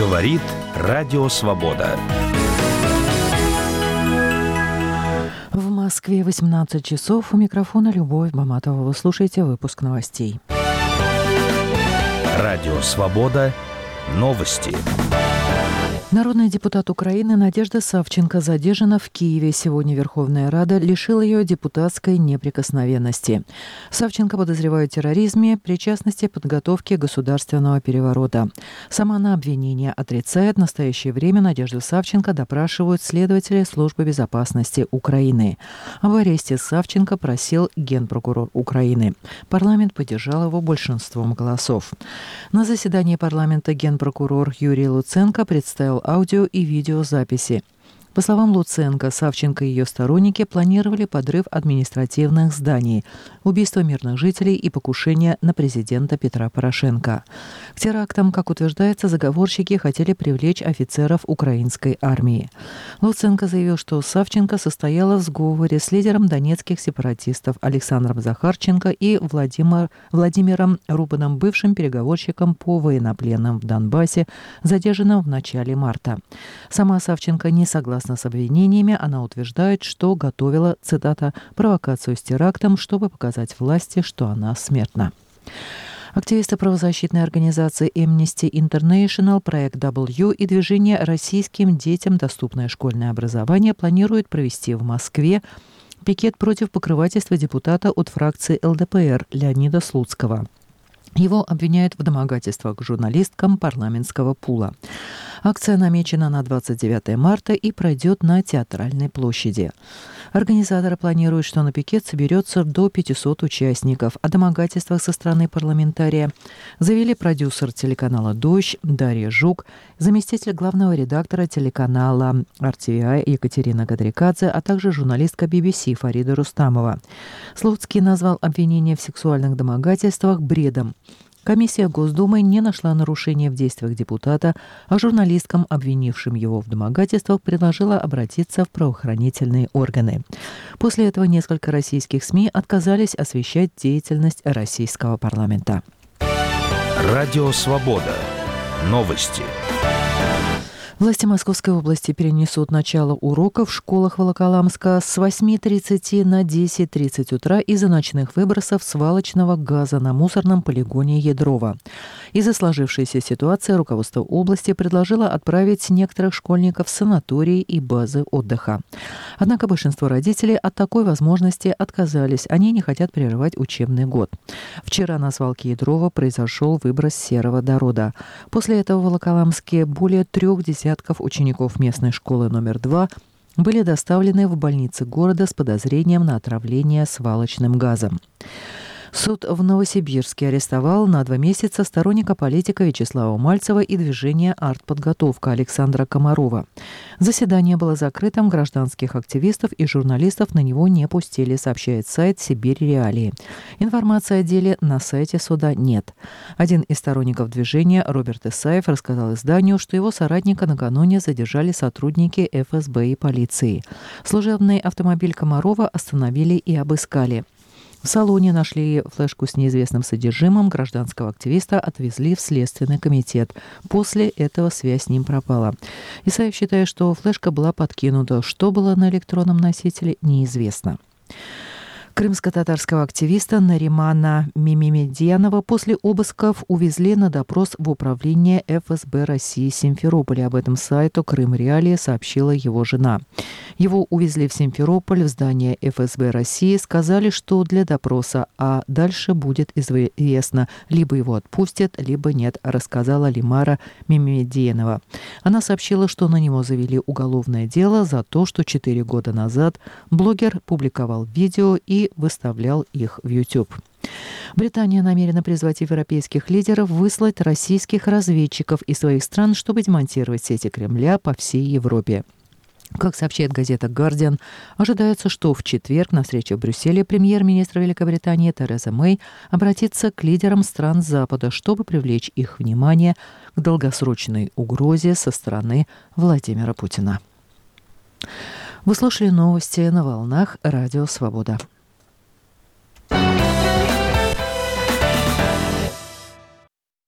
Говорит Радио Свобода. В Москве 18 часов. У микрофона Любовь Баматова. Вы слушаете выпуск новостей. Радио Свобода. Новости. Народный депутат Украины Надежда Савченко задержана в Киеве. Сегодня Верховная Рада лишила ее депутатской неприкосновенности. Савченко подозревают в терроризме, причастности к подготовке государственного переворота. Сама она обвинение отрицает. В настоящее время Надежду Савченко допрашивают следователи Службы безопасности Украины. Об аресте Савченко просил генпрокурор Украины. Парламент поддержал его большинством голосов. На заседании парламента генпрокурор Юрий Луценко представил аудио и видеозаписи. По словам Луценко, Савченко и ее сторонники планировали подрыв административных зданий, убийство мирных жителей и покушение на президента Петра Порошенко. К терактам, как утверждается, заговорщики хотели привлечь офицеров украинской армии. Луценко заявил, что Савченко состояла в сговоре с лидером донецких сепаратистов Александром Захарченко и Владимиром Рубаном, бывшим переговорщиком по военнопленным в Донбассе, задержанным в начале марта. Сама Савченко не согласна с обвинениями. Она утверждает, что готовила, цитата, «провокацию с терактом, чтобы показать власти, что она смертна». Активисты правозащитной организации Amnesty International, проект W и движение «Российским детям доступное школьное образование» планируют провести в Москве пикет против покрывательства депутата от фракции ЛДПР Леонида Слуцкого. Его обвиняют в домогательствах к журналисткам парламентского пула. Акция намечена на 29 марта и пройдет на Театральной площади. Организаторы планируют, что на пикет соберется до 500 участников. О домогательствах со стороны парламентария заявили продюсер телеканала «Дождь» Дарья Жук, заместитель главного редактора телеканала RTVI Екатерина Гадрикадзе, а также журналистка BBC Фарида Рустамова. Слуцкий назвал обвинения в сексуальных домогательствах бредом. Комиссия Госдумы не нашла нарушения в действиях депутата, а журналисткам, обвинившим его в домогательствах, предложила обратиться в правоохранительные органы. После этого несколько российских СМИ отказались освещать деятельность российского парламента. Радио Свобода. Новости. Власти Московской области перенесут начало уроков в школах Волоколамска с 8:30 на 10:30 утра из-за ночных выбросов свалочного газа на мусорном полигоне Ядрово. Из-за сложившейся ситуации руководство области предложило отправить некоторых школьников в санатории и базы отдыха. Однако большинство родителей от такой возможности отказались. Они не хотят прерывать учебный год. Вчера на свалке Ядрова произошел выброс сероводорода. После этого в Волоколамске более 30 учеников местной школы номер 2 были доставлены в больницы города с подозрением на отравление свалочным газом. Суд в Новосибирске арестовал на 2 месяца сторонника политика Вячеслава Мальцева и движения «Артподготовка» Александра Комарова. Заседание было закрытым, гражданских активистов и журналистов на него не пустили, сообщает сайт «Сибирь Реалии». Информации о деле на сайте суда нет. Один из сторонников движения, Роберт Исаев, рассказал изданию, что его соратника накануне задержали сотрудники ФСБ и полиции. Служебный автомобиль Комарова остановили и обыскали. В салоне нашли флешку с неизвестным содержимым, гражданского активиста отвезли в Следственный комитет. После этого связь с ним пропала. Исаев считает, что флешка была подкинута. Что было на электронном носителе, неизвестно. Крымско-татарского активиста Наримана Мемедьянова после обысков увезли на допрос в управление ФСБ России Симферополя. Об этом сайту «Крым Реалии» сообщила его жена. Его увезли в Симферополь, в здание ФСБ России, сказали, что для допроса, а дальше будет известно, либо его отпустят, либо нет, рассказала Лимара Мемедьянова. Она сообщила, что на него завели уголовное дело за то, что 4 года назад блогер публиковал видео и выставлял их в YouTube. Британия намерена призвать европейских лидеров выслать российских разведчиков из своих стран, чтобы демонтировать сети Кремля по всей Европе. Как сообщает газета «Гардиан», ожидается, что в четверг на встрече в Брюсселе премьер-министр Великобритании Тереза Мэй обратится к лидерам стран Запада, чтобы привлечь их внимание к долгосрочной угрозе со стороны Владимира Путина. Вы слушали новости на волнах Радио Свобода.